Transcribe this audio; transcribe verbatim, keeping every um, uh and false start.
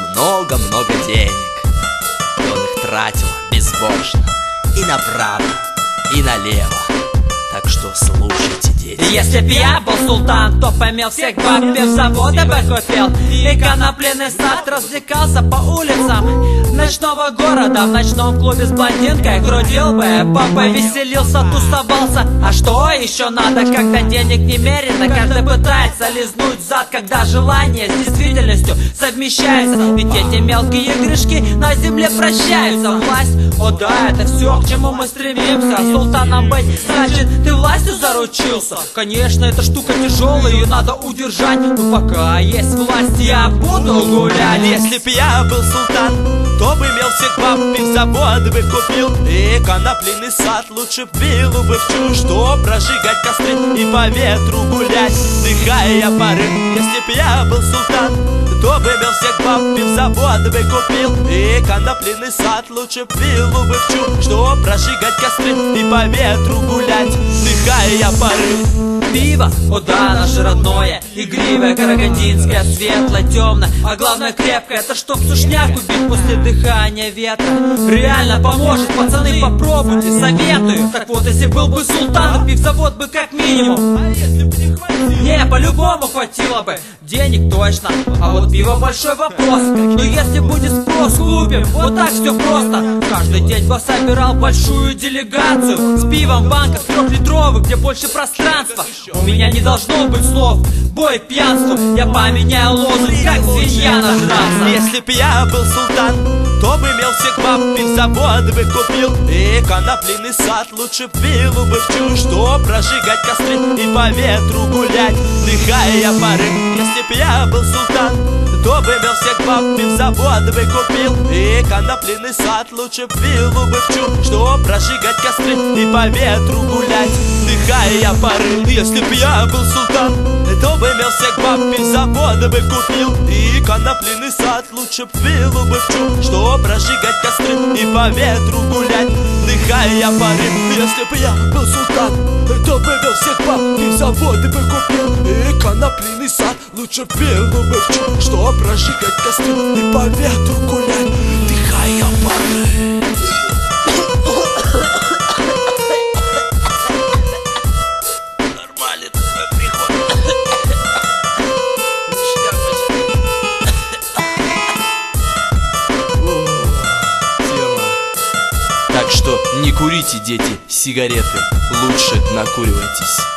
много-много денег, и он их тратил безбожно и направо, и налево. Так что слушайте, дети. Если б я был султан, то помел всех баб, пивзаводы бы купил и конопляный сад, развлекался по улицам ночного города. В ночном клубе с блондинкой крутил бы, папа веселился, тусовался. А что еще надо, когда денег немерено? Каждый пытается лизнуть зад, когда желание с действительностью совмещается. Ведь эти мелкие игрышки на земле прощаются. Власть, о да, это все, к чему мы стремимся. Султаном быть, значит, ты властью заручился. Конечно, эта штука тяжелая, ее надо удержать, но пока есть власть, я буду гулять. Если б я был султан, то бы имел всех баб, пивзавод бы купил и конопляный сад. Лучше б пил бы в чушь, что прожигать костры и по ветру гулять, вдыхая пары. Если б я был султан, то бы имел всех баб, пивзавод бы купил и конопляный сад. Лучше б пил бы в чушь, что прожигать костры и по ветру гулять, вдыхая пары. Пиво, о да, наше родное, игривое, карагандинское, светлое, темное, а главное крепкое. Это чтоб сушняк убить после дыхания ветра. Реально поможет, пацаны, попробуйте, советую. Так вот, если был бы султан, пивзавод бы как минимум. А если бы не хватило? Не, по-любому хватило бы. Денег точно, а вот пиво большой вопрос. Но если будет спрос, купим. Вот так все просто. Каждый день бы собирал большую делегацию с пивом в банках трехлитровых, где больше пространства. У меня не должно быть слов, бой пьянству. Я поменяю лозунг, как свинья нажрался. Если б я был султан, то бы имел всех баб, пивзавод бы купил и конопляный сад. Лучше б пил бы в чушь, что прожигать костры и по ветру гулять, вдыхая пары. Если б я был султан, то бы имел всех баб, пивзавод бы купил и конопляный сад. Лучше б пил бы в чушь, что прожигать костры и по ветру гулять, вдыхая пары. Если б я был султан, то бы имел всех баб, пивзавод бы купил и конопляный сад. Лучше б пил бы в чушь, что прожигать костры и по ветру гулять, вдыхая пары. Если б я был султан, то бы имел всех баб, пивзавод бы купил и конопляный сад. Лучше б пил бы в чушь, что прожигать костры и по ветру гулять, вдыхая пары. Так что не курите, дети, сигареты, лучше накуривайтесь.